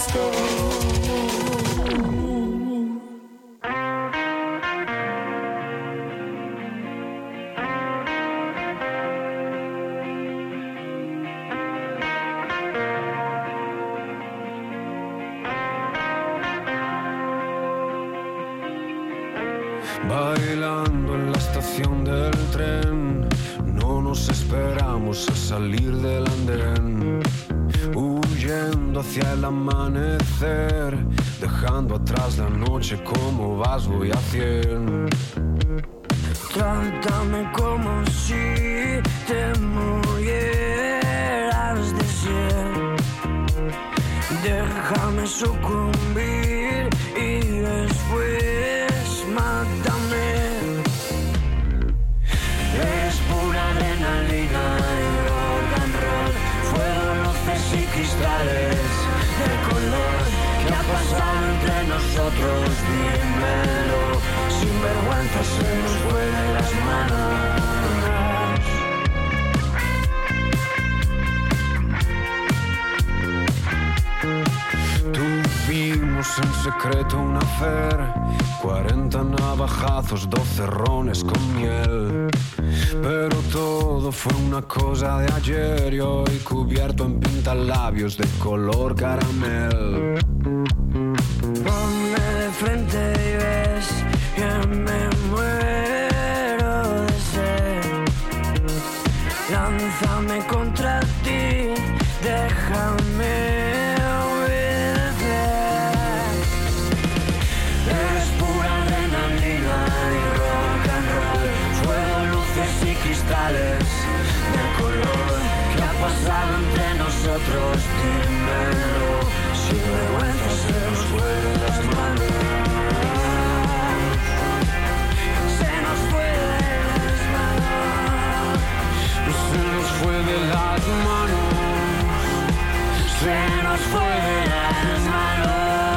Bailando en la estación del tren, no nos esperamos a salir del andén, huyendo hacia el amanecer, dejando atrás la noche. Como vas voy a 100. Trátame como si te murieras de sed, déjame sucumbir y después mátame. Eres pura adrenalina y rock and roll, fuego, luces y cristales de color. ¿Qué ha pasado entre nosotros? Dímelo. Sin vergüenza se nos fue de las manos. Tuvimos en secreto un affair, 40 navajazos, 12 rones con miel. Pero todo fue una cosa de ayer y hoy cubierto en pintalabios de color caramel. Ponme de frente y ves que me muero de sed. Lánzame contra ti, déjame obedecer. Eres pura adrenalina y rock and roll, fuego, luces y cristales de color. ¿Qué ha pasado entre nosotros? Dímelo. Sin vergüenza se nos fue de las manos. Se nos fue de las manos. Se nos fue de las manos. Se nos fue de las manos.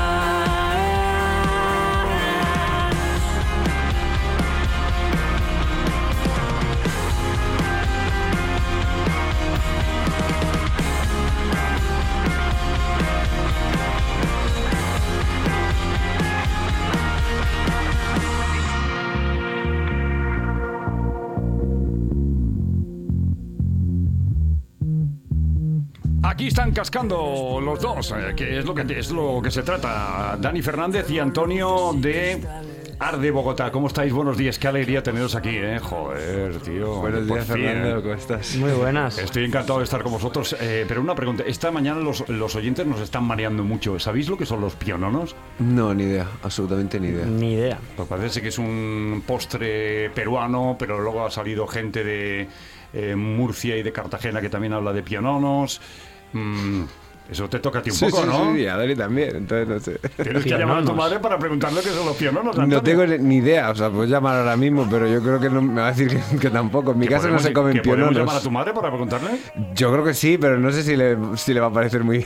Aquí están cascando los dos, que es lo que se trata. Dani Fernández y Antonio de Arde Bogotá. ¿Cómo estáis? Buenos días, qué alegría teneros aquí, ¿eh? Joder, tío. Buenos días, Fernando, ¿cómo estás? Muy buenas. Estoy encantado de estar con vosotros. Pero una pregunta, esta mañana los oyentes nos están mareando mucho. ¿Sabéis lo que son los piononos? No, ni idea, absolutamente ni idea. Ni idea. Pues parece que es un postre peruano, pero luego ha salido gente de Murcia y de Cartagena que también habla de piononos. Eso te toca a ti un poco, ¿no? Sí, a Dani también, entonces no sé. Tienes que llamar a tu madre para preguntarle qué son los piononos, Antonio. No tengo ni idea, o sea, puedes llamar ahora mismo, pero yo creo que no, me va a decir que tampoco. En mi casa no se comen piononos. ¿Podemos llamar a tu madre para preguntarle? Yo creo que sí, pero no sé si le va a parecer muy... Mi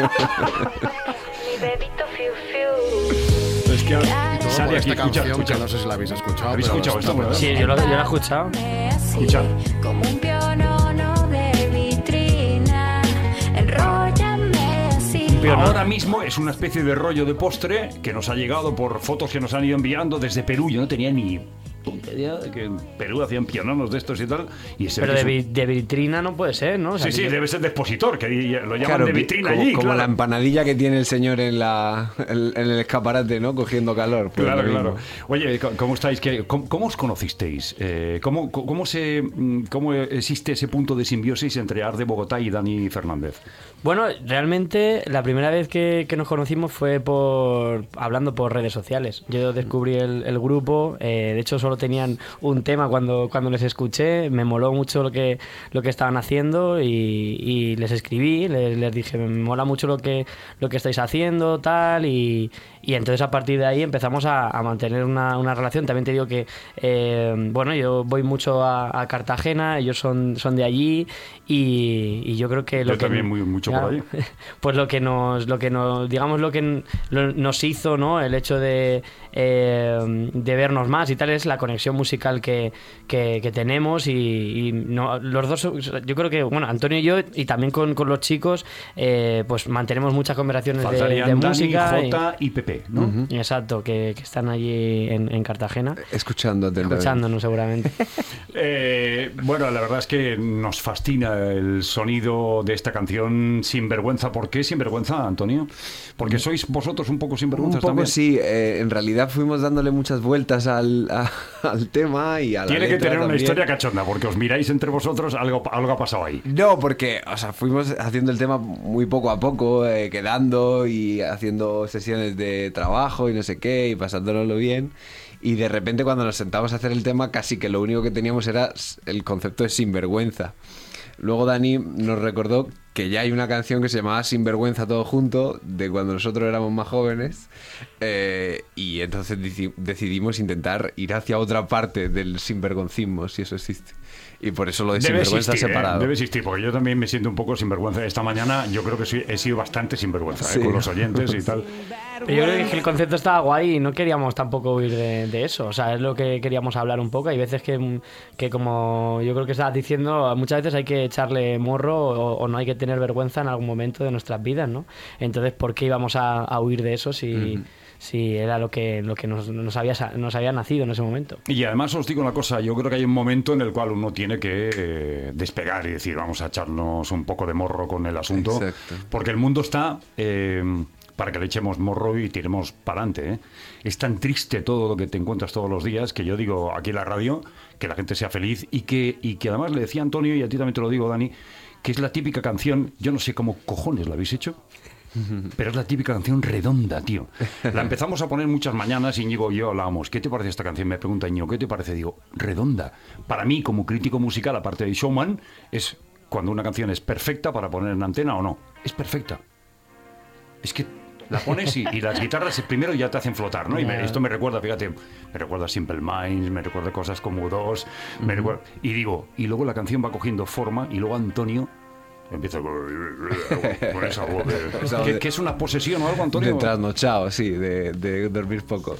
bebito fiu fiu. Es que Sale esta canción, que no sé si la habéis escuchado. ¿Habéis escuchado esto? ¿Verdad? Sí, yo la he escuchado. Escuchad. Como un pionono de vitrina, enróllame así. Ahora mismo es una especie de rollo de postre que nos ha llegado por fotos que nos han ido enviando desde Perú. Yo no tenía ni puta idea de que en Perú hacían piononos de estos y tal. Y Pero de vitrina no puede ser, ¿no? O sea, sí, debe ser de expositor, que lo llaman Claro, de vitrina como, allí. como claro. la empanadilla que tiene el señor en el escaparate, ¿no? Cogiendo calor. Pues Claro. Oye, ¿cómo estáis? ¿Cómo os conocisteis? ¿Cómo existe ese punto de simbiosis entre Arde Bogotá y Dani Fernández? Bueno, realmente la primera vez que nos conocimos fue hablando por redes sociales. Yo descubrí el grupo, de hecho solo tenían un tema cuando les escuché, me moló mucho lo que estaban haciendo y les escribí, les dije, me mola mucho lo que estáis haciendo, tal, y entonces a partir de ahí empezamos a mantener una relación. También te digo que, bueno, yo voy mucho a Cartagena, ellos son de allí y yo creo que yo también mucho por allí. Pues lo que nos hizo, ¿no? El hecho de vernos más y tal es la conexión musical que tenemos y no, los dos, yo creo que, bueno, Antonio y yo, y también con los chicos, pues mantenemos muchas conversaciones de Faltarían música. Dani, Jota y Pepe, ¿no? Exacto, que están allí en Cartagena. Escuchándonos Seguramente. Bueno, la verdad es que nos fascina el sonido de esta canción Sinvergüenza. ¿Por qué Sinvergüenza, Antonio? Porque sois vosotros un poco sinvergüenzas un poco también. Sí, en realidad fuimos dándole muchas vueltas al tema y a la Tiene que letra tener una también. historia cachonda, porque os miráis entre vosotros, algo ha pasado ahí. No, porque, o sea, fuimos haciendo el tema muy poco a poco, quedando y haciendo sesiones de trabajo y no sé qué, y pasándonoslo bien. Y de repente cuando nos sentamos a hacer el tema, casi que lo único que teníamos era el concepto de sinvergüenza. Luego Dani nos recordó que ya hay una canción que se llamaba Sinvergüenza todo junto, de cuando nosotros éramos más jóvenes, y entonces decidimos intentar ir hacia otra parte del sinvergoncismo, si eso existe. Y por eso lo de sinvergüenza separado. Debe existir, porque yo también me siento un poco sinvergüenza. Esta mañana yo creo que he sido bastante sinvergüenza, Sí. con los oyentes y tal. Pero yo creo que el concepto estaba guay y no queríamos tampoco huir de eso. O sea, es lo que queríamos hablar un poco. Hay veces que como yo creo que estabas diciendo, muchas veces hay que echarle morro o no hay que tener vergüenza en algún momento de nuestras vidas, ¿no? Entonces, ¿por qué íbamos a huir de eso si era lo que nos había nacido en ese momento? Y además os digo una cosa, yo creo que hay un momento en el cual uno tiene que despegar y decir, vamos a echarnos un poco de morro con el asunto. Exacto. Porque el mundo está... para que le echemos morro y tiremos para adelante, ¿eh? Es tan triste todo lo que te encuentras todos los días que yo digo aquí en la radio que la gente sea feliz y que además le decía a Antonio, y a ti también te lo digo, Dani, que es la típica canción, yo no sé cómo cojones la habéis hecho, pero es la típica canción redonda, tío. La empezamos a poner muchas mañanas y Íñigo y yo hablábamos, ¿qué te parece esta canción? Me pregunta Íñigo, ¿qué te parece? Digo, redonda. Para mí, como crítico musical, aparte de showman, es cuando una canción es perfecta para poner en antena o no. Es perfecta. Es que la pones y las guitarras primero ya te hacen flotar, ¿no? Y esto me recuerda, fíjate, me recuerda a Simple Minds, me recuerda cosas como U2, y digo, y luego la canción va cogiendo forma y luego Antonio empieza con esa voz que es una posesión o algo, Antonio. De trasnochado, sí, de dormir poco.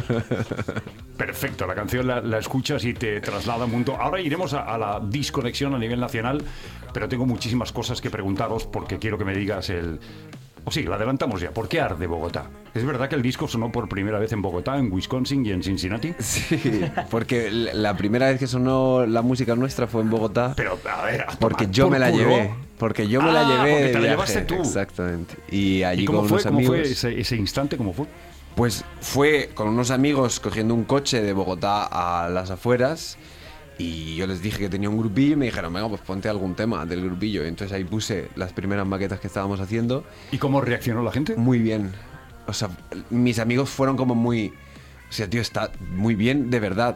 Perfecto, la canción la escuchas y te traslada a un mundo. Ahora iremos a la disconexión a nivel nacional, pero tengo muchísimas cosas que preguntaros porque quiero que me digas sí, la adelantamos ya. ¿Por qué Arde Bogotá? ¿Es verdad que el disco sonó por primera vez en Bogotá, en Wisconsin y en Cincinnati? Sí, porque la primera vez que sonó la música nuestra fue en Bogotá. Pero, a ver, porque yo me la llevé. Porque yo me la llevé porque de te la viaje. llevaste tú. Exactamente. Y allí ¿Y cómo con fue, unos amigos. ¿Cómo fue ese instante? ¿Cómo fue? Pues fue con unos amigos cogiendo un coche de Bogotá a las afueras. Y yo les dije que tenía un grupillo y me dijeron, venga, pues ponte algún tema del grupillo. Y entonces ahí puse las primeras maquetas que estábamos haciendo. ¿Y cómo reaccionó la gente? Muy bien. O sea, mis amigos fueron como muy... O sea, tío, está muy bien, de verdad.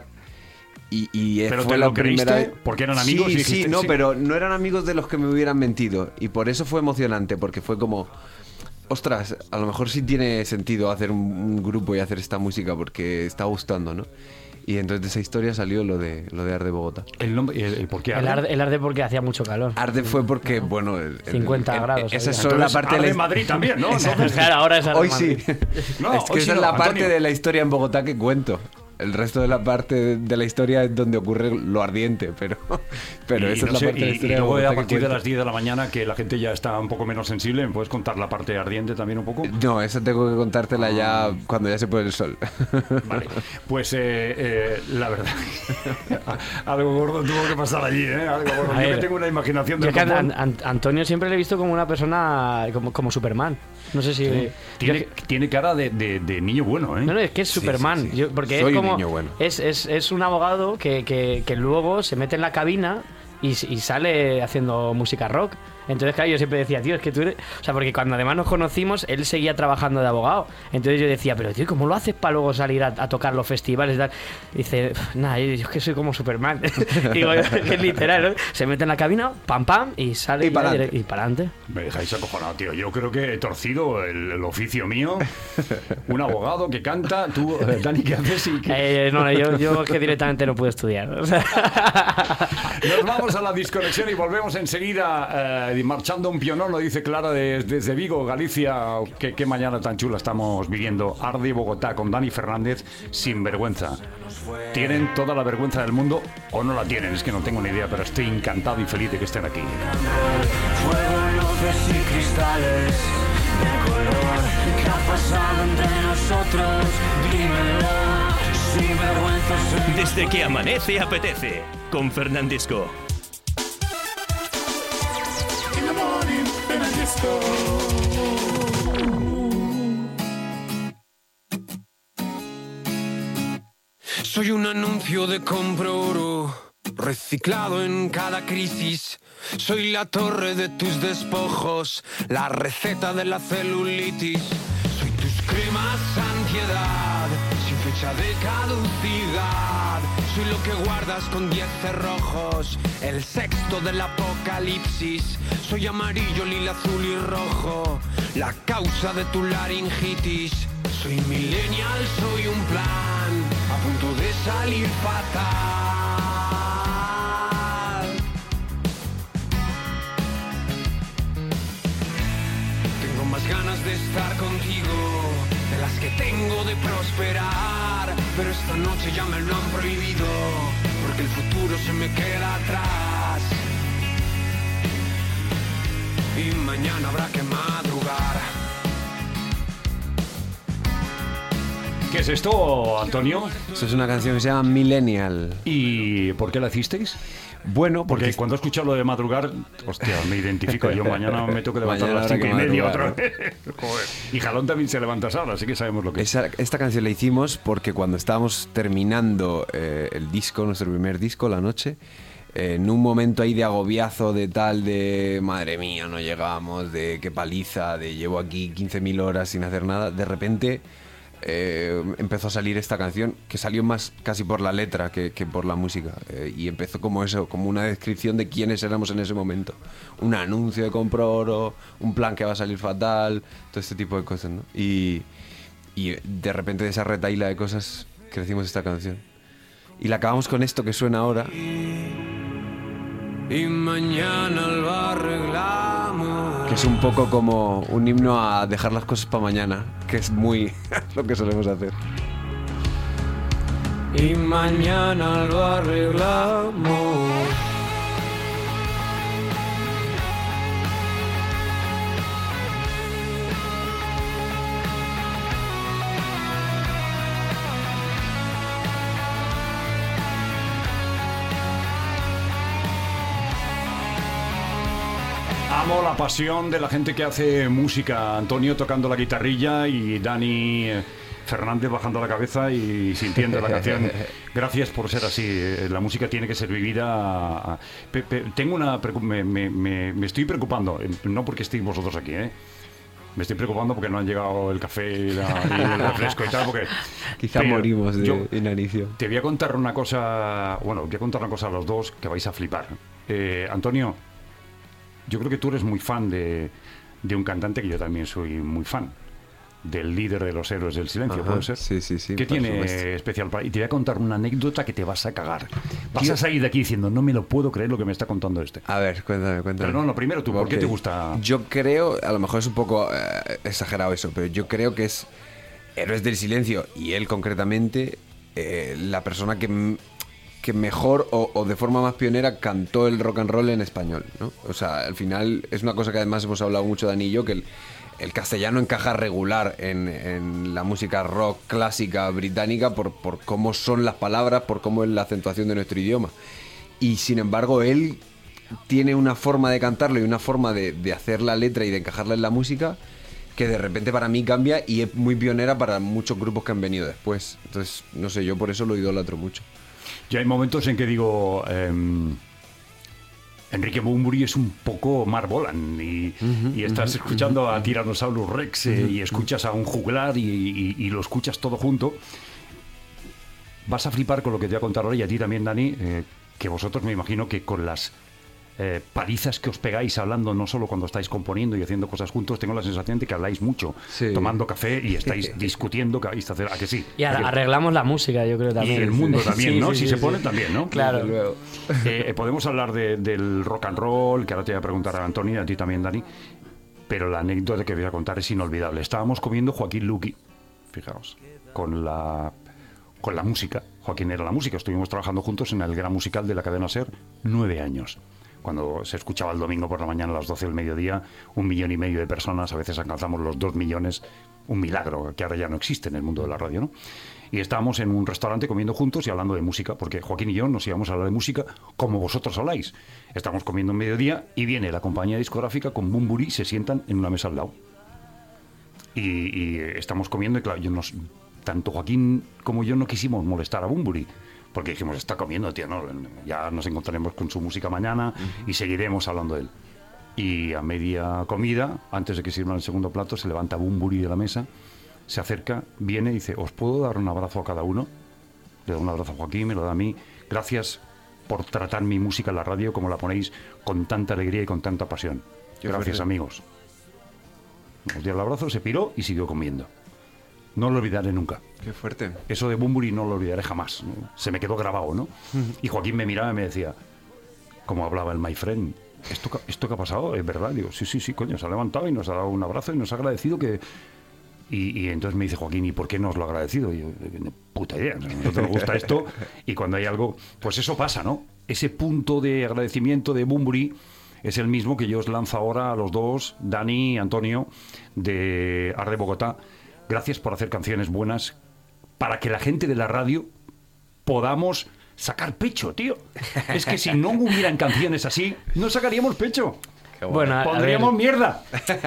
Y ¿Pero fue te la lo creíste? primera... ¿Porque eran amigos? Sí, Y dijiste, sí, no, sí. pero no eran amigos de los que me hubieran mentido. Y por eso fue emocionante, porque fue como... Ostras, a lo mejor sí tiene sentido hacer un grupo y hacer esta música porque está gustando, ¿no? Y entonces de esa historia salió lo de Arde Bogotá. ¿El nombre? ¿El por qué Arde? El arde porque hacía mucho calor. Arde fue porque, bueno... 50 grados. Esa es había. solo la Entonces, parte Arde de la... Madrid también, ¿no? Entonces, Claro, ahora es Arde Hoy Madrid. sí. No, Es que hoy esa sí es no, la parte Antonio. de la historia en Bogotá que cuento. El resto de la parte de la historia es donde ocurre lo ardiente, pero Y esa es no la sé, parte de la y historia de luego Bogotá a que partir de cuento. las 10 de la mañana que la gente ya está un poco menos sensible, ¿me puedes contar la parte ardiente también un poco? No, esa tengo que contártela ya cuando ya se pone el sol. Vale, pues la verdad, algo gordo tuvo que pasar allí, ¿eh? Algo gordo. A Yo ver, que tengo una imaginación Yo del es que copón. Antonio siempre le he visto como una persona como Superman. No sé si... Tiene cara de niño bueno, ¿eh? No, es que es Superman. sí. Porque Soy es un como... niño bueno. Es un abogado que luego se mete en la cabina y sale haciendo música rock. Entonces, claro, yo siempre decía, tío, es que tú eres... O sea, porque cuando además nos conocimos, él seguía trabajando de abogado. Entonces yo decía, pero tío, ¿cómo lo haces para luego salir a tocar los festivales y tal? Y dice, nada, yo es que soy como Superman. Digo, es literal, ¿no? Se mete en la cabina, pam, pam, y sale Y para adelante. y para adelante. Me dejáis acojonado, tío. Yo creo que he torcido el oficio mío. Un abogado que canta. Tú, Dani, ¿qué haces? No, yo es que directamente no pude estudiar. O sea, Nos vamos a la desconexión y volvemos enseguida, marchando un pionono, dice Clara desde Vigo, Galicia. Qué mañana tan chula estamos viviendo. Arde Bogotá con Dani Fernández, sin vergüenza. ¿Tienen toda la vergüenza del mundo o no la tienen? Es que no tengo ni idea, pero estoy encantado y feliz de que estén aquí. Fuego, luces y cristales de color. ¿Qué ha pasado entre nosotros? Dímelo, sin vergüenza. Desde que amanece apetece, con Fernandisco. Soy un anuncio de compro oro, reciclado en cada crisis. Soy la torre de tus despojos, la receta de la celulitis. Soy tus cremas ansiedad, sin fecha de caducidad. Soy lo que guardas con 10 cerrojos, el sexto del apocalipsis. Soy amarillo, lila, azul y rojo, la causa de tu laringitis. Soy millennial, soy un plan, a punto de salir fatal. Tengo más ganas de estar contigo, de las que tengo de prosperar. Pero esta noche ya me lo han prohibido, porque el futuro se me queda atrás. Y mañana habrá que madrugar. ¿Qué es esto, Antonio? Esto es una canción que se llama Millennial. ¿Y por qué la hicisteis? Bueno, Porque cuando he escuchado lo de madrugar, hostia, me identifico. Yo mañana me tengo que levantar a las Mañana 5:30 habrá otra que vez. Joder. Y Jalón también se levanta ahora, así que sabemos lo que es. Esta canción la hicimos porque cuando estábamos terminando el disco, nuestro primer disco, La Noche, en un momento ahí de agobiazo, de tal, de madre mía, no llegamos, de qué paliza, de llevo aquí 15.000 horas sin hacer nada, de repente empezó a salir esta canción, que salió más casi por la letra que por la música, y empezó como eso, como una descripción de quiénes éramos en ese momento, un anuncio de compro oro, un plan que va a salir fatal, todo este tipo de cosas, ¿no? Y de repente de esa retaíla de cosas crecimos esta canción y la acabamos con esto que suena ahora. Y mañana lo arreglamos. Que es un poco como un himno a dejar las cosas para mañana, que es muy lo que solemos hacer. Y mañana lo arreglamos. Amo la pasión de la gente que hace música. Antonio tocando la guitarrilla y Dani Fernández bajando la cabeza y sintiendo la canción. Gracias por ser así. La música tiene que ser vivida. Tengo una... Me estoy preocupando, no porque estéis vosotros aquí, ¿eh? Me estoy preocupando porque no han llegado el café y el refresco y tal, porque... Quizá morimos de inanición. Te voy a contar una cosa... Bueno, voy a contar una cosa a los dos que vais a flipar. Antonio, yo creo que tú eres muy fan de un cantante que yo también soy muy fan. Del líder de los Héroes del Silencio, Ajá, ¿puede ser? sí. ¿Qué tiene supuesto. especial para...? Y te voy a contar una anécdota que te vas a cagar. Vas a salir de aquí diciendo, no me lo puedo creer lo que me está contando este. A ver, cuéntame. Pero no, primero tú, ¿por qué Ok. te gusta...? Yo creo, a lo mejor es un poco exagerado eso, pero yo creo que es Héroes del Silencio, y él concretamente, la persona que mejor o de forma más pionera cantó el rock and roll en español, ¿no? O sea, al final es una cosa que además hemos hablado mucho Dani y yo, que el castellano encaja regular en la música rock clásica británica por cómo son las palabras, por cómo es la acentuación de nuestro idioma. Y sin embargo, él tiene una forma de cantarlo y una forma de hacer la letra y de encajarla en la música que de repente para mí cambia y es muy pionera para muchos grupos que han venido después. Entonces, no sé, yo por eso lo idolatro mucho. Ya hay momentos en que digo... Enrique Bunbury es un poco Mark Bolan y estás escuchando a Tyrannosaurus Rex y escuchas a un juglar y lo escuchas todo junto. Vas a flipar con lo que te voy a contar ahora y a ti también, Dani, que vosotros me imagino que con las palizas que os pegáis hablando, no solo cuando estáis componiendo y haciendo cosas juntos, tengo la sensación de que habláis mucho, tomando café y estáis discutiendo qué vais a hacer, ¿a que sí? Y arreglamos la música, yo creo también. Y el mundo también, Sí, ¿no? sí, Si sí, se sí. pone también, ¿no? Claro. Luego. Podemos hablar del rock and roll, que ahora te voy a preguntar a Antonio y a ti también, Dani, pero la anécdota que voy a contar es inolvidable. Estábamos comiendo Joaquín Luqui, fijaos, con la música. Joaquín era la música, estuvimos trabajando juntos en el gran musical de la cadena SER 9 años. Cuando se escuchaba el domingo por la mañana a las 12 del mediodía, 1,5 millones de personas, a veces alcanzamos los 2 millones, un milagro que ahora ya no existe en el mundo de la radio, ¿no? Y estábamos en un restaurante comiendo juntos y hablando de música, porque Joaquín y yo nos íbamos a hablar de música como vosotros habláis. Estamos comiendo en mediodía y viene la compañía discográfica con Bunbury, se sientan en una mesa al lado. Y estamos comiendo y claro, tanto Joaquín como yo no quisimos molestar a Bunbury, porque dijimos, está comiendo, tío, ¿no? Ya nos encontraremos con su música mañana y seguiremos hablando de él. Y a media comida, antes de que sirvan el segundo plato, se levanta Bunbury de la mesa, se acerca, viene y dice, ¿os puedo dar un abrazo a cada uno? Le da un abrazo a Joaquín, me lo da a mí. Gracias por tratar mi música en la radio como la ponéis con tanta alegría y con tanta pasión. Gracias, amigos. Nos dio el abrazo, se piró y siguió comiendo. No lo olvidaré nunca. Qué fuerte. Eso de Bunbury no lo olvidaré jamás, ¿no? Se me quedó grabado, ¿no? Y Joaquín me miraba y me decía, como hablaba el my friend, ¿esto que ha pasado es verdad? Digo, sí, coño, se ha levantado y nos ha dado un abrazo y nos ha agradecido que... Y entonces me dice Joaquín, ¿y por qué no os lo ha agradecido? Y yo, puta idea, a nosotros nos gusta esto y cuando hay algo, pues eso pasa, ¿no? Ese punto de agradecimiento de Bunbury es el mismo que yo os lanzo ahora a los dos, Dani y Antonio, de Arde Bogotá. Gracias por hacer canciones buenas para que la gente de la radio podamos sacar pecho, tío. Es que si no hubieran canciones así, no sacaríamos pecho. Bueno, a Pondríamos ver, mierda.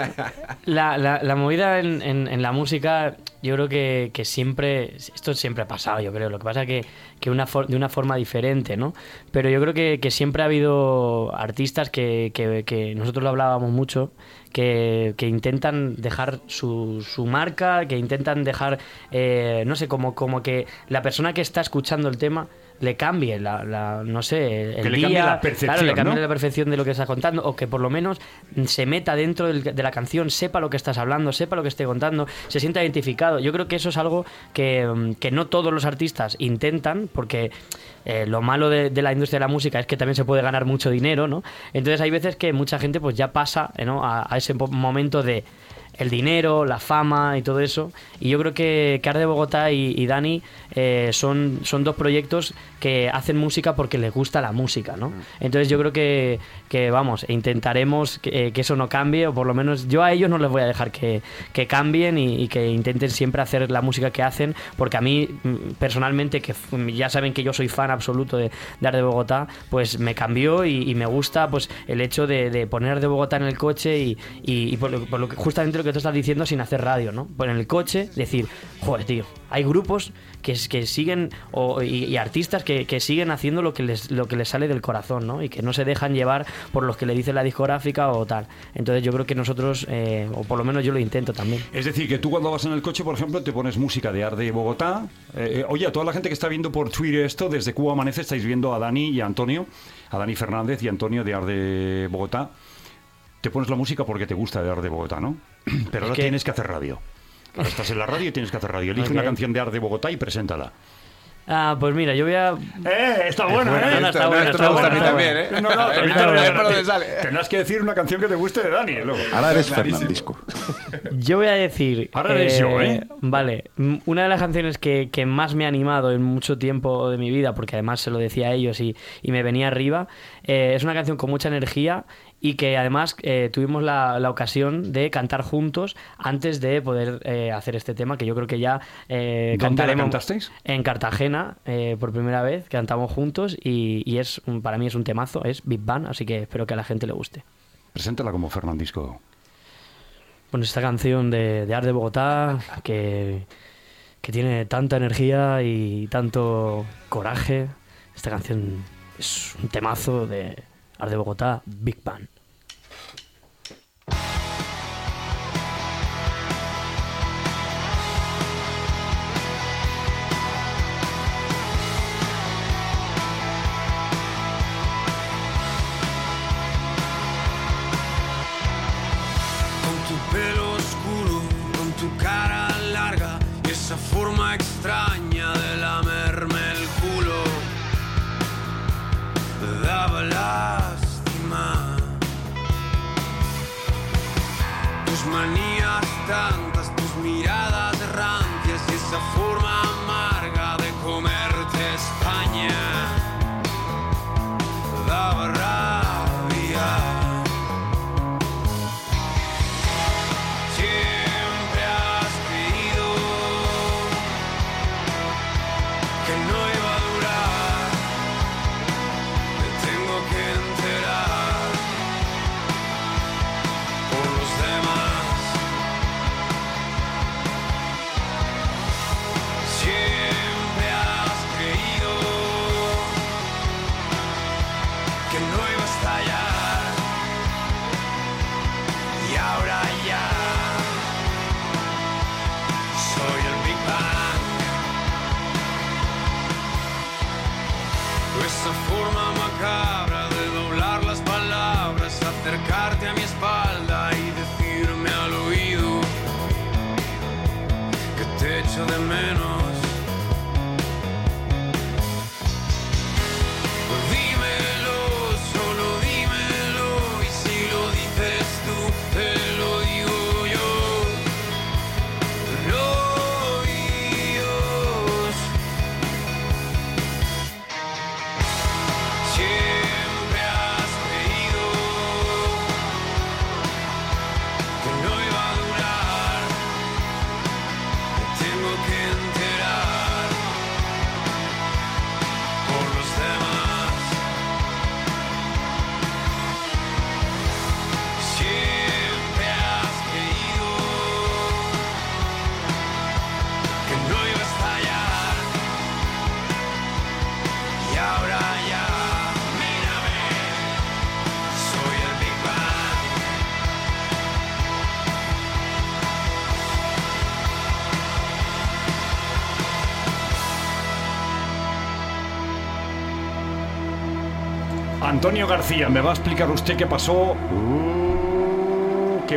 La movida en la música, yo creo que siempre, esto siempre ha pasado, yo creo. Lo que pasa es que de una forma diferente, ¿no? Pero yo creo que siempre ha habido artistas que nosotros lo hablábamos mucho, que intentan dejar su marca, que intentan dejar, no sé, como que la persona que está escuchando el tema le cambie no sé, el que le día, cambie la percepción, claro, le cambie ¿no? la percepción de lo que estás contando, o que por lo menos se meta dentro de la canción, sepa lo que estás hablando, sepa lo que esté contando, se sienta identificado. Yo creo que eso es algo que no todos los artistas intentan, porque lo malo de la industria de la música es que también se puede ganar mucho dinero, ¿no? Entonces hay veces que mucha gente pues ya pasa, ¿no? a ese momento de el dinero, la fama y todo eso. Y yo creo que Arde Bogotá y Dani son dos proyectos que hacen música porque les gusta la música, ¿no? Entonces yo creo que vamos, intentaremos que eso no cambie, o por lo menos yo a ellos no les voy a dejar que cambien y que intenten siempre hacer la música que hacen, porque a mí personalmente, que ya saben que yo soy fan absoluto de Arde Bogotá, pues me cambió y me gusta pues el hecho de poner Arde Bogotá en el coche y por lo que, justamente lo que tú estás diciendo, sin hacer radio, ¿no? Pues en el coche decir, joder, tío, hay grupos que siguen y artistas que siguen haciendo lo que les sale del corazón, ¿no? Y que no se dejan llevar por los que le dice la discográfica o tal. Entonces yo creo que nosotros, o por lo menos yo lo intento también. Es decir, que tú cuando vas en el coche, por ejemplo, te pones música de Arde Bogotá. Oye, a toda la gente que está viendo por Twitter esto, desde Cuba Amanece, estáis viendo a Dani y a Antonio, a Dani Fernández y a Antonio de Arde Bogotá. Te pones la música porque te gusta de Arde Bogotá, ¿no? Pero ahora tienes que hacer radio. Ahora estás en la radio y tienes que hacer radio. Elige una canción de Arde Bogotá y preséntala. Ah, pues mira, yo voy a... Está buena, No, no, está buena, está buena. también, ¿eh? No, tendrás que decir una canción que te guste de Dani. Luego. Ahora eres Fernandisco. Yo voy a decir... Ahora eres yo, ¿eh? Vale, una de las canciones que más me ha animado en mucho tiempo de mi vida, porque además se lo decía a ellos y me venía arriba, es una canción con mucha energía y que además tuvimos la ocasión de cantar juntos antes de poder hacer este tema, que yo creo que ya ¿Dónde la cantasteis? En Cartagena, por primera vez, cantamos juntos y para mí es un temazo, es Big Bang, así que espero que a la gente le guste. Preséntala como Fernandisco. Bueno, esta canción de Arde Bogotá, que tiene tanta energía y tanto coraje. Esta canción es un temazo de Arde Bogotá, Big Bang. tus manías tantas, tus miradas rancias y esa forma amarga de comerte España daba rabia. Siempre has creído que no iba a durar, me tengo que enterar por los demás. Siempre has creído que no iba a estallar y ahora ya soy el Big Bang. Esa forma macabra de doblar las palabras, acercarte a mi espalda y decirme al oído que te echo de menos. Dímelo, solo dímelo, y si lo dices tú, te lo digo yo. Los oídos. Siempre has creído que no iba a durar, me tengo que enterar por los demás. Siempre has creído que no iba a estallar y ahora ya, mírame, soy el Big Bang. Antonio García, ¿me va a explicar usted qué pasó? ¿Qué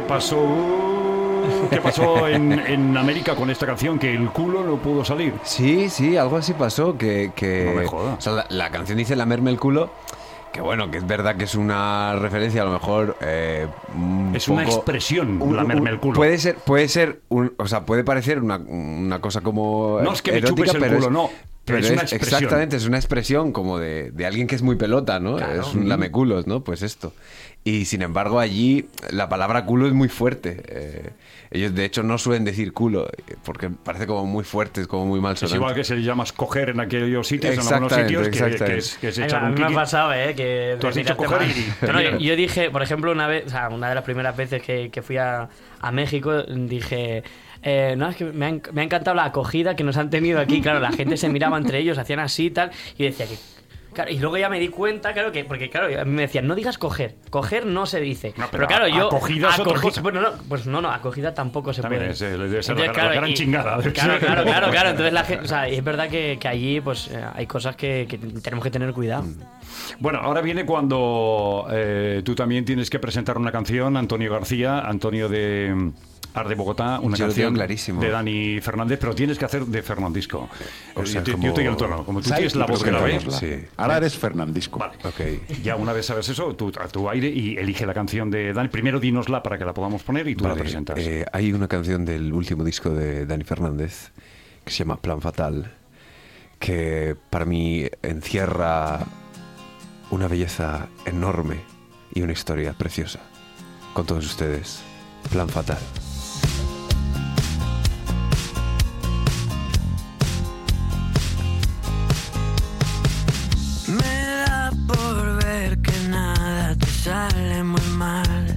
pasó en América con esta canción? Que el culo no pudo salir. Sí, algo así pasó, que No me jodas. o sea, la canción dice lamerme el culo, que bueno, que es verdad que es una referencia a lo mejor Es una expresión, lamerme el culo. Puede ser o sea, puede parecer una cosa como No es que me erótica, chupes el pero culo, no. Pero es una expresión. Exactamente, es una expresión como de alguien que es muy pelota, ¿no? Claro. Es un lameculos, ¿no? Pues esto. Y sin embargo allí la palabra culo es muy fuerte. Ellos de hecho no suelen decir culo porque parece como muy fuerte, es como muy Es malsonante. igual que se llama coger en aquellos sitios, en algunos Exactamente, sitios, exactamente. que es Ay, echar a un mí me ha kiki. pasado, que Tú has dicho mirarte coger mal. y- No, yo dije, por ejemplo, una vez, o sea, una de las primeras veces que fui a México, dije, no, es que me ha encantado la acogida que nos han tenido aquí. Claro, la gente se miraba entre ellos, hacían así y tal, y decía que... Claro, y luego ya me di cuenta, claro, porque claro, a mí me decían, no digas coger no se dice. No, pero claro, yo... acogida es otra cosa. Bueno, no, acogida tampoco se También puede. debe ser Entonces, la gran y- chingada. Claro. Entonces la gente, o sea, es verdad que allí pues hay cosas que tenemos que tener cuidado. Bueno, ahora viene cuando tú también tienes que presentar una canción, Antonio García, Antonio de Art de Bogotá, una Yo lo tengo canción clarísimo. de Dani Fernández, pero tienes que hacer de Fernandisco. O sea, yo como- te digo el tono, como tú Sai, tienes la voz pero grave. cantámosla. Sí. Ahora eres Fernandisco. Vale. Ok. Ya una vez sabes eso, tú a tu aire y elige la canción de Dani. Primero dínosla para que la podamos poner y tú la Vale, presentas. hay una canción del último disco de Dani Fernández que se llama Plan Fatal, que para mí encierra una belleza enorme y una historia preciosa. Con todos ustedes, Plan Fatal. Me da por ver que nada te sale muy mal.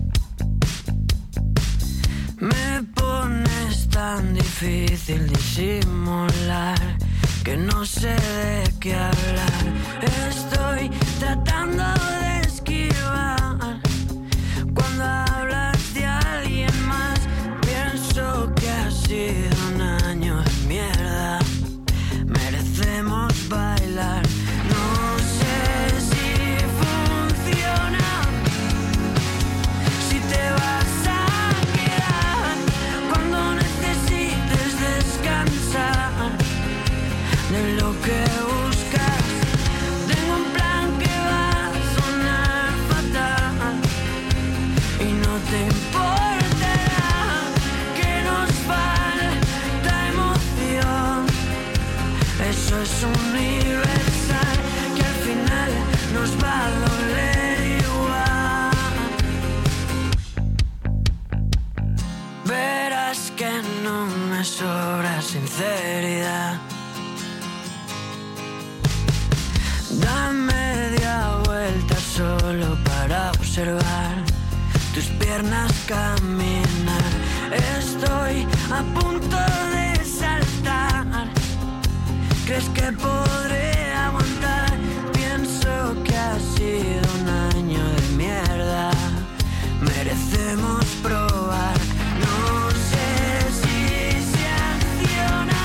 Me pones tan difícil disimular que no sé de qué hablar. Estoy tratando de esquivar cuando hablas de alguien más. Pienso que ha sido un año de mierda. Merecemos bailar. No sé si funciona, si te vas a quedar cuando necesites descansar de lo que buscas. Tengo un plan que va a sonar fatal y no me sobra sinceridad. Da media vuelta solo para observar tus piernas caminar. Estoy a punto de saltar. ¿Crees que podré aguantar? Pienso que ha sido un año de mierda. Merecemos probar. No sé si se acciona,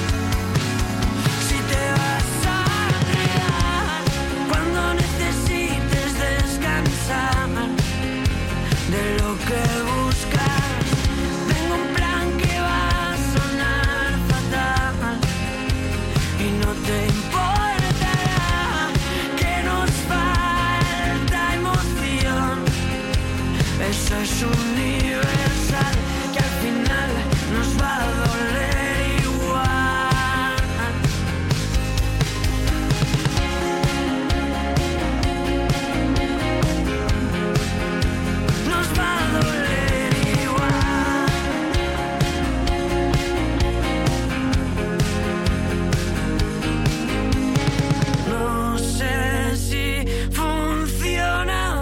si te vas a quedar cuando necesites descansar de lo que buscas. Tengo un plan que va a sonar fatal y no te importará que nos falta emoción. Eso es universal, que al final nos va a doler igual. Nos va a doler igual. No sé si funciona,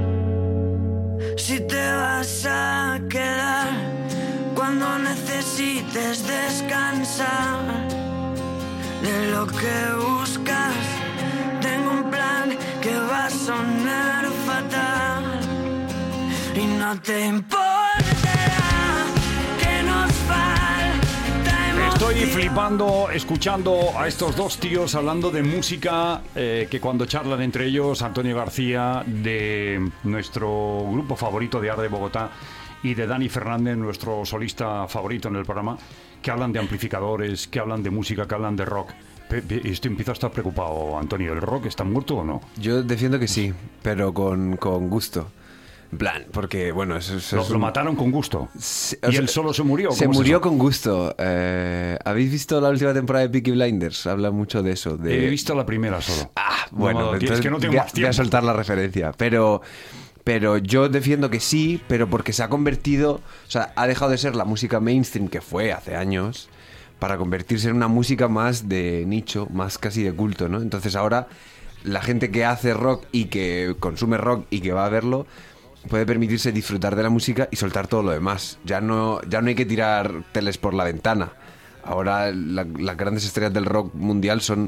si te vas a quedar cuando necesites descansar de lo que buscas. Tengo un plan que va a sonar fatal y no te importará que nos falta emoción. Estoy flipando escuchando a estos dos tíos hablando de música, que cuando charlan entre ellos, Antonio García, de nuestro grupo favorito de Art de Bogotá, y de Dani Fernández, nuestro solista favorito en el programa, que hablan de amplificadores, que hablan de música, que hablan de rock. Empiezo a estar preocupado, Antonio. ¿El rock está muerto o no? Yo defiendo que sí, pero con gusto. En plan, porque, bueno, eso es Lo mataron con gusto. Sí, ¿Y él solo se murió? Se ¿Cómo es murió eso? con gusto. ¿Habéis visto la última temporada de Peaky Blinders? Habla mucho de eso. He visto la primera solo. Bueno, No, entonces es que no tengo voy a- más voy a tiempo. soltar la referencia. Pero yo defiendo que sí, pero porque se ha convertido... O sea, ha dejado de ser la música mainstream que fue hace años para convertirse en una música más de nicho, más casi de culto, ¿no? Entonces ahora la gente que hace rock y que consume rock y que va a verlo puede permitirse disfrutar de la música y soltar todo lo demás. Ya no hay que tirar teles por la ventana. Ahora las grandes estrellas del rock mundial son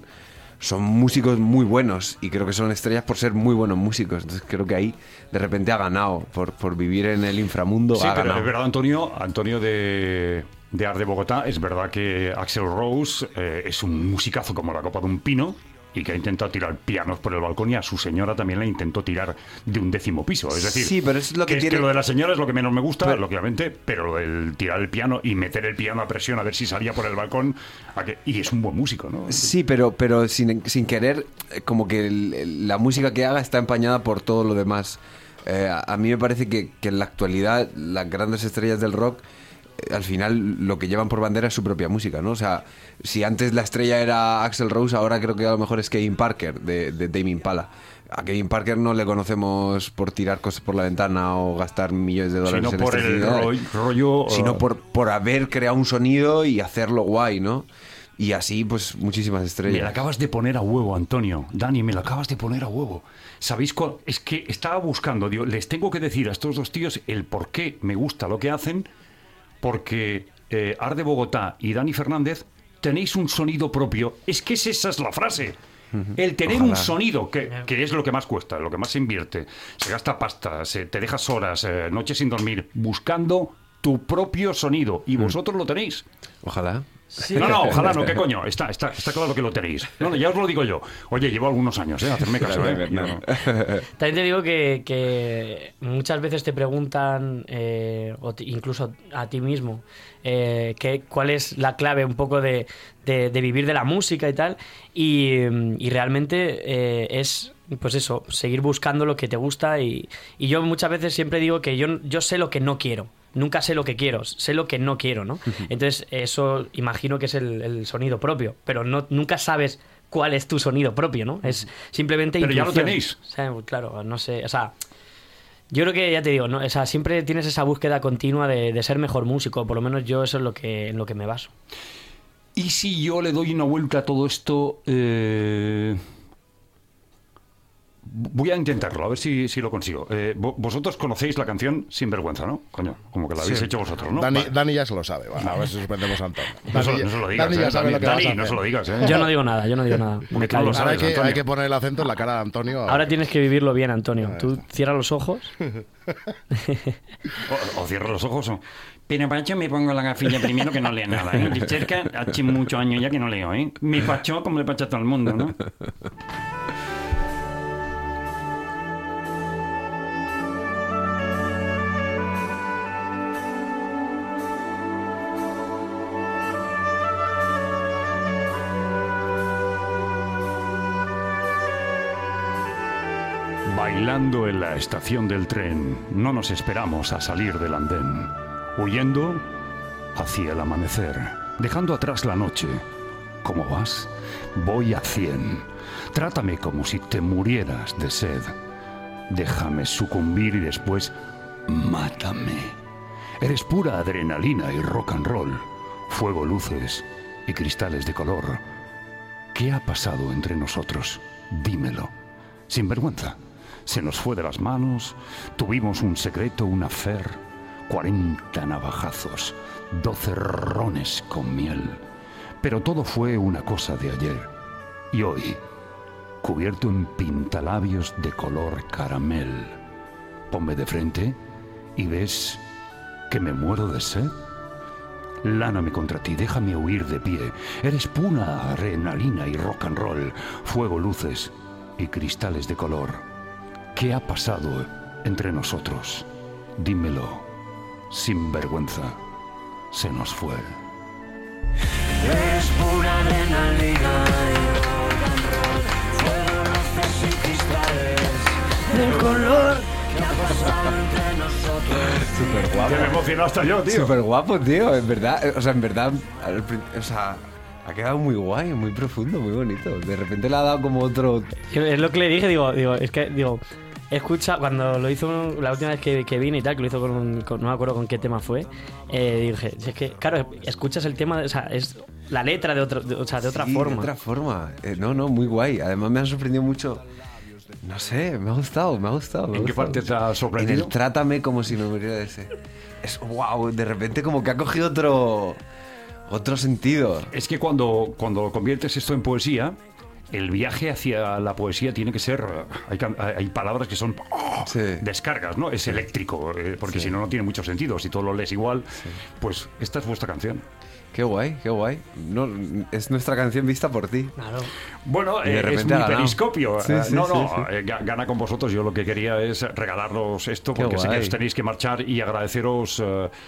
músicos muy buenos y creo que son estrellas por ser muy buenos músicos. Entonces creo que ahí de repente ha ganado por vivir en el inframundo. Sí, ha pero ganado. es verdad, Antonio de Art de Bogotá, es verdad que Axl Rose es un musicazo como la copa de un pino y que ha intentado tirar pianos por el balcón, y a su señora también la intentó tirar de un 10º piso. Es decir, Sí, pero es lo que es tiene- que lo de la señora es lo que menos me gusta, Pero- lógicamente, pero el tirar el piano y meter el piano a presión a ver si salía por el balcón, y es un buen músico, ¿no? Sí, pero sin querer, como que la música que haga está empañada por todo lo demás. A mí me parece que en la actualidad las grandes estrellas del rock, al final lo que llevan por bandera es su propia música, ¿no? O sea, si antes la estrella era Axl Rose, ahora creo que a lo mejor es Kevin Parker de Tame Impala. A Kevin Parker no le conocemos por tirar cosas por la ventana o gastar millones de dólares Sino en por el electricidad, rollo... sino por haber creado un sonido y hacerlo guay, ¿no? Y así, pues, muchísimas estrellas. Me la acabas de poner a huevo, Antonio. Dani, me la acabas de poner a huevo. ¿Sabéis cuál? Es que estaba buscando, digo, les tengo que decir a estos dos tíos el por qué me gusta lo que hacen, porque Art de Bogotá y Dani Fernández tenéis un sonido propio. Es que esa es la frase. El tener Ojalá. un sonido, que es lo que más cuesta, lo que más se invierte. Se gasta pasta, te dejas horas, noches sin dormir, buscando tu propio sonido. Y vosotros lo tenéis. Ojalá. No, ojalá no, ¿qué coño? Está claro que lo tenéis. No, ya os lo digo yo. Oye, llevo algunos años, hacerme caso, Yo- También te digo que muchas veces te preguntan, incluso a ti mismo, cuál es la clave un poco de vivir de la música y tal, y realmente es, pues eso, seguir buscando lo que te gusta, y yo muchas veces siempre digo que yo sé lo que no quiero. Nunca sé lo que quiero, sé lo que no quiero, ¿no? Entonces, eso imagino que es el sonido propio, pero nunca sabes cuál es tu sonido propio, ¿no? Es simplemente Pero ya lo intuición. tenéis. O sea, claro, no sé, o sea, Yo creo que, ya te digo, ¿no? O sea, siempre tienes esa búsqueda continua de ser mejor músico, por lo menos yo eso es en lo que me baso. ¿Y si yo le doy una vuelta a todo esto? Voy a intentarlo, a ver si lo consigo. Vosotros conocéis la canción Sinvergüenza, ¿no? Coño, como que la habéis hecho vosotros, ¿no? Dani ya se lo sabe. Va, a ver si sorprendemos a Antonio. No se lo digas, Dani ya sabe lo que vas a Dani, hacer. no se lo digas, Yo no digo nada. Me callo. lo Ahora sabes, hay que poner el acento en la cara de Antonio. Ahora tienes que vivirlo bien, Antonio. Tú cierra los ojos. O cierra los ojos o... Pero Pacho, me pongo la gafilla primero que no leo nada, ¿eh? De cerca, hace muchos años ya que no leo, ¿eh? Me pachó como le pacha a todo el mundo, ¿no? Bailando en la estación del tren, no nos esperamos a salir del andén. Huyendo hacia el amanecer, dejando atrás la noche. ¿Cómo vas? Voy a 100. Trátame como si te murieras de sed. Déjame sucumbir y después mátame. Eres pura adrenalina y rock and roll. Fuego, luces y cristales de color. ¿Qué ha pasado entre nosotros? Dímelo. Sin vergüenza. Se nos fue de las manos, tuvimos un secreto, un affair, 40 navajazos, 12 rones con miel. Pero todo fue una cosa de ayer. Y hoy, cubierto en pintalabios de color caramel. Ponme de frente y ves que me muero de sed. Láname contra ti, déjame huir de pie. Eres pura adrenalina y rock and roll, fuego, luces y cristales de color. ¿Qué ha pasado entre nosotros? Dímelo, sin vergüenza. Se nos fue. Eres pura adrenalina y rock and roll, fuego, luces y cristales del color que ha pasado entre nosotros. Súper guapo. Que me emocionó hasta yo, tío. Súper guapo, tío. En verdad, ha quedado muy guay, muy profundo, muy bonito. De repente le ha dado como otro... Es lo que le dije, digo, escucha, cuando lo hizo la última vez que vine y tal, que lo hizo no me acuerdo con qué tema fue, dije, es que, claro, escuchas el tema, o sea, es la letra de otra forma. De otra forma. No, muy guay. Además me ha sorprendido mucho. No sé, me ha gustado. ¿En qué parte te ha sorprendido? En el trátame como si me muriera de ese. Es wow, de repente como que ha cogido otro sentido. Es que cuando conviertes esto en poesía, el viaje hacia la poesía tiene que ser... Hay palabras que son Sí. descargas, ¿no? Es eléctrico, porque si no, no tiene mucho sentido. Si todo lo lees igual, pues esta es vuestra canción. Qué guay. No, es nuestra canción vista por ti. Claro. Bueno, Y de es repente muy ha ganado. periscopio. Sí, sí, No, sí. gana con vosotros. Yo lo que quería es regalaros esto, Qué porque sé que guay. os tenéis que marchar y agradeceros...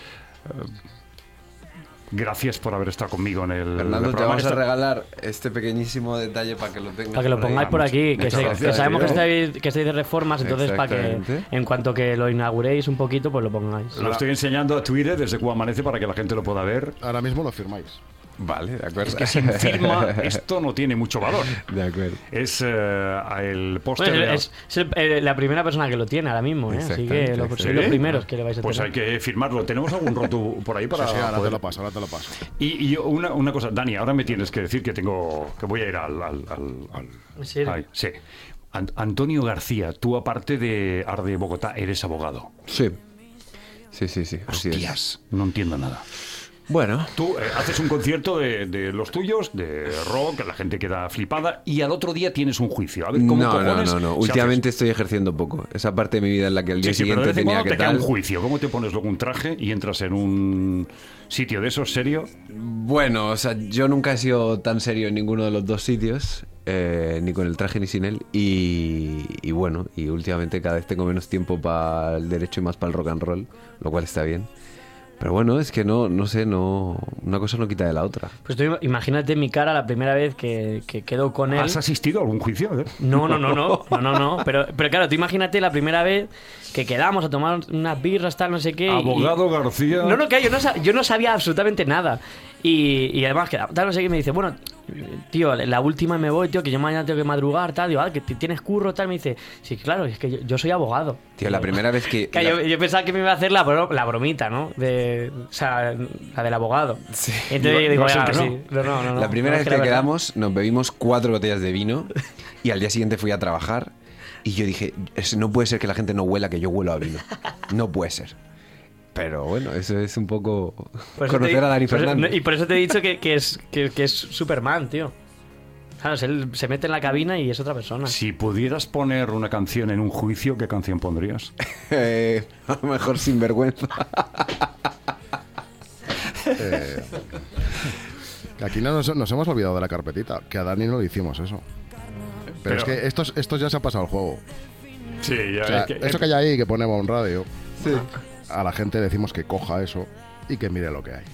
gracias por haber estado conmigo en el Fernando, te programa. vamos a regalar este pequeñísimo detalle para que lo tengas. Para que lo por ahí. pongáis por aquí, que Muchas gracias, sabemos tío. que estáis de reformas, entonces para que Exactamente. en cuanto que lo inauguréis un poquito, pues lo pongáis. Lo estoy enseñando a Twitter desde Cuba Amanece para que la gente lo pueda ver. Ahora mismo lo firmáis. Vale, de acuerdo. Es que sin firma esto no tiene mucho valor. De acuerdo. Es el póster Bueno, de... es la primera persona que lo tiene ahora mismo, ¿eh? Así que Exactamente, sois los primeros que le vais a Pues tener. hay que firmarlo. ¿Tenemos algún roto por ahí para Sí, ahora poder- te lo paso. Y yo, una cosa, Dani, ahora me tienes que decir que voy a ir al ¿En serio? ay, sí. Antonio García, tú aparte de Arde Bogotá, eres abogado. Sí. Sí. Así es. Hostias, no entiendo nada. Bueno, Tú haces un concierto de los tuyos, de rock, la gente queda flipada, y al otro día tienes un juicio. A ver cómo cojones no. se Últimamente estoy ejerciendo poco. Esa parte de mi vida en la que el día hace. Sí, pero de siguiente vez en tenía cuando que te queda tal. un juicio. ¿Cómo te pones luego un traje y entras en un sitio de esos serio? Bueno, o sea, yo nunca he sido tan serio en ninguno de los dos sitios, ni con el traje ni sin él. Y bueno, y últimamente cada vez tengo menos tiempo para el derecho y más para el rock and roll, lo cual está bien. Pero bueno, es que no sé, una cosa no quita de la otra. Pues tú imagínate mi cara la primera vez que quedo con él. ¿Has asistido a algún juicio? No. Pero claro, tú imagínate la primera vez que quedamos a tomar unas birras, tal, no sé qué. Abogado García. No, que yo no sabía absolutamente nada. Y además quedamos, tal, no sé qué, y me dice, bueno, tío, la última me voy, tío, que yo mañana tengo que madrugar, tal. Digo, que tienes curro, tal. Me dice, sí, claro, es que yo soy abogado. Tío, la primera vez que... Yo pensaba que me iba a hacer la bromita, ¿no? O sea, la del abogado. Sí. Entonces yo digo, no, "Ah, que no". sí. No. La primera es vez la que verdad. quedamos, nos bebimos 4 botellas de vino y al día siguiente fui a trabajar y yo dije, no puede ser que la gente no huela que yo huelo a vino. No puede ser. Pero bueno, eso es un poco Por eso conocer a Dani por eso- Fernández. Y por eso te he dicho que es Superman, tío. Claro, él se mete en la cabina y es otra persona. Si pudieras poner una canción en un juicio, ¿qué canción pondrías? A lo mejor sinvergüenza. Aquí no nos hemos olvidado de la carpetita, que a Dani no le hicimos eso. Pero es que estos ya se ha pasado el juego. Sí, ya O sea, es que, eso que hay ahí, que ponemos un radio, a la gente decimos que coja eso y que mire lo que hay.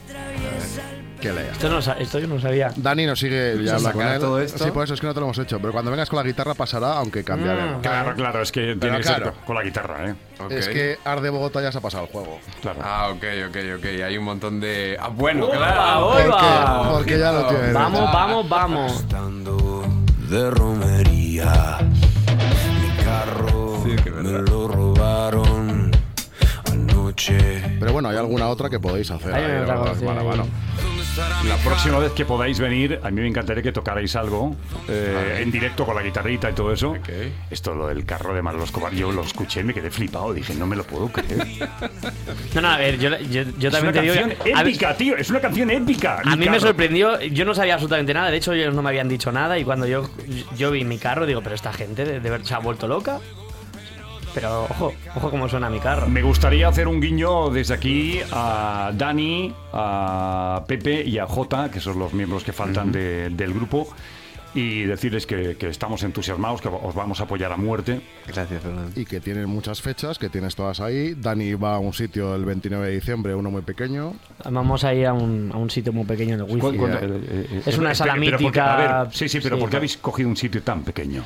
Que lea. Esto yo no sabía. Dani nos sigue, ya habla con sacará él. todo esto. Sí, por eso es que no te lo hemos hecho. Pero cuando vengas con la guitarra pasará, aunque cambiaremos. Claro, es que tiene que claro. ser con la guitarra, ¿eh? Es que Arde Bogotá ya se ha pasado el juego. Claro. Ok. Hay un montón de... Ah, bueno, Porque ya lo tiene. Vamos. Estando de romería, mi carro me lo robaron anoche. Pero bueno, hay alguna otra que podéis hacer. Hay ahí, otra ¿verdad? cosa, Mano a mano. La próxima vez que podáis venir, a mí me encantaría que tocarais algo en directo con la guitarrita y todo eso. Esto, lo del carro de Manolo Escobar, yo lo escuché y me quedé flipado. Dije, no me lo puedo creer. No, a ver, yo Es también una te digo... canción épica, tío. Es una canción épica. A Mi mí me carro. sorprendió, yo no sabía absolutamente nada, de hecho ellos no me habían dicho nada y cuando yo vi mi carro digo, pero esta gente de verdad se ha vuelto loca. Pero ojo cómo suena mi carro. Me gustaría hacer un guiño desde aquí a Dani, a Pepe y a Jota, que son los miembros que faltan del grupo, y decirles que estamos entusiasmados, que os vamos a apoyar a muerte. Gracias, Fernando. Y que tienen muchas fechas, que tienes todas ahí. Dani va a un sitio el 29 de diciembre, uno muy pequeño. Vamos a ir a un sitio muy pequeño en el wifi. Es una sala pero porque- mítica. a ver, sí, pero ¿por qué habéis cogido un sitio tan pequeño?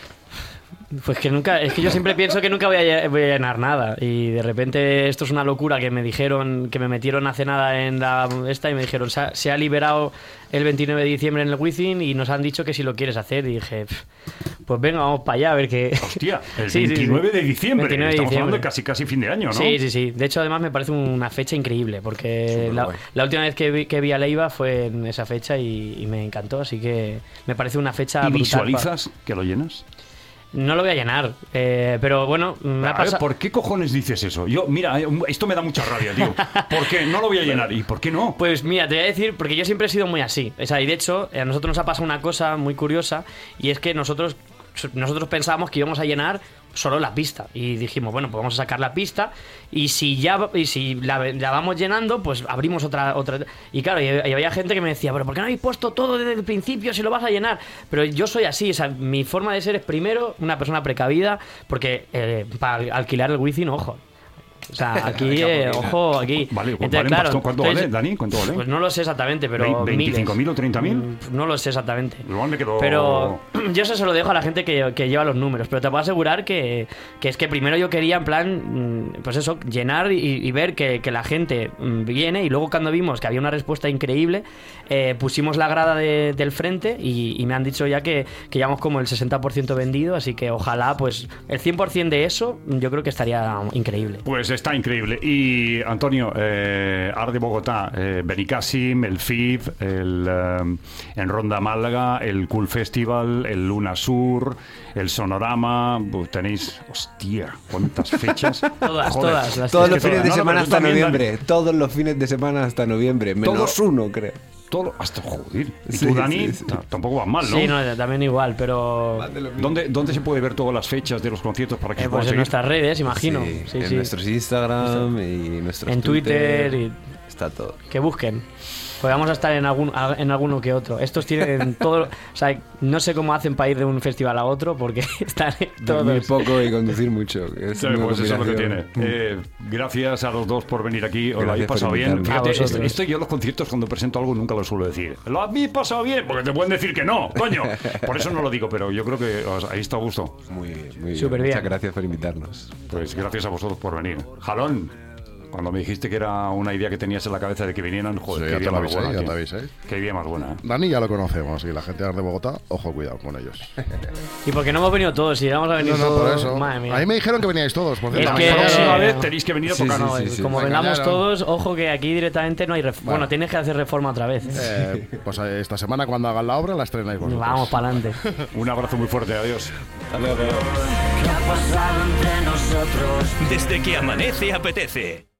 Pues que nunca, es que yo siempre pienso que nunca voy a llenar nada y de repente esto es una locura que me dijeron, que me metieron hace nada en esta y me dijeron se ha liberado el 29 de diciembre en el Wizzing y nos han dicho que si lo quieres hacer y dije, pues venga, vamos para allá a ver qué... Hostia, el Sí, 29 de diciembre. 29 de Estamos hablando diciembre. de casi fin de año, ¿no? Sí. De hecho, además me parece una fecha increíble porque la última vez que vi a Leiva fue en esa fecha y me encantó, así que me parece una fecha ¿Y brutal visualizas que lo llenas? No lo voy a llenar, pero bueno, me ha A ver, pasado... ¿por qué cojones dices eso? Yo, mira, esto me da mucha rabia, tío. ¿Por qué? No lo voy a llenar. ¿Y por qué no? Pues mira, te voy a decir, porque yo siempre he sido muy así. O sea, y de hecho, a nosotros nos ha pasado una cosa muy curiosa, y es que nosotros pensábamos que íbamos a llenar solo la pista. Y dijimos, bueno, pues vamos a sacar la pista, y si la vamos llenando, pues abrimos otra. Y claro, y había gente que me decía, pero ¿por qué no habéis puesto todo desde el principio si lo vas a llenar? Pero yo soy así, o sea, mi forma de ser es primero una persona precavida, porque para alquilar el wifi, no, ojo. O sea, aquí, ojo, aquí. Vale, Entonces, vale, claro, ¿cuánto entonces, vale, Dani? ¿Cuánto vale? Pues no lo sé exactamente, pero ¿25.000 o 30.000? no lo sé exactamente. Igual me quedo... Pero yo eso se lo dejo a la gente que lleva los números. Pero te puedo asegurar que es que primero yo quería, en plan, pues eso, llenar y ver que la gente viene. Y luego cuando vimos que había una respuesta increíble, pusimos la grada del frente y me han dicho ya que llevamos como el 60% vendido. Así que ojalá, pues el 100% de eso yo creo que estaría increíble. Pues está increíble. Y Antonio, Arde Bogotá, Benicàssim, el FIF, en Ronda Málaga, el Cool Festival, el Luna Sur, el Sonorama, pues tenéis, hostia, cuántas fechas. Todas. Todos los que fines de todas. semana No, pero tú hasta también, noviembre. Todos los fines de semana hasta noviembre. Menos uno, creo. Todo, hasta joder. Y Sí, tú, Dani, sí. tampoco vas mal, ¿no? Sí, no, también igual, pero... ¿Dónde se puede ver todas las fechas de los conciertos para que se Pues puedan en seguir? nuestras redes, imagino. Sí, en nuestros Instagram y nuestros En Twitter está todo. que busquen. Pues vamos a estar en alguno que otro. Estos tienen todo... O sea, no sé cómo hacen para ir de un festival a otro porque están Dormir todos... poco y conducir mucho. Es Sí, una pues eso es lo que tiene. combinación. Gracias a los dos por venir aquí. Os lo Gracias habéis por pasado bien. invitarme. Fíjate, A vosotros. esto yo en los conciertos cuando presento algo nunca lo suelo decir. ¿Lo habéis pasado bien? Porque te pueden decir que no, coño. Por eso no lo digo, pero yo creo que ahí está a gusto. Muy bien, muy bien. Súper bien. Muchas gracias por invitarnos. Pues gracias a vosotros por venir. Jalón. Cuando me dijiste que era una idea que tenías en la cabeza de que vinieran, joder, Sí, qué ya idea te lo más avisé, buena. ya te tío. avisé. Qué idea más buena. Dani ya lo conocemos y la gente de Bogotá, ojo, cuidado con ellos. Y porque no hemos venido todos, si vamos a venir No, todos. por eso. Madre mía. A mí me dijeron que veníais todos, por Es cierto. que- La próxima Claro. vez tenéis que venir a Sí, tocar. sí, sí, sí. Como Me vengamos engañaron. todos, ojo que aquí directamente no hay reforma. Bueno, tienes que hacer reforma otra vez. Pues esta semana cuando hagan la obra la estrenáis vosotros. Vamos para adelante. Un abrazo muy fuerte, adiós. ¿Qué ha pasado entre nosotros? Desde que amanece apetece.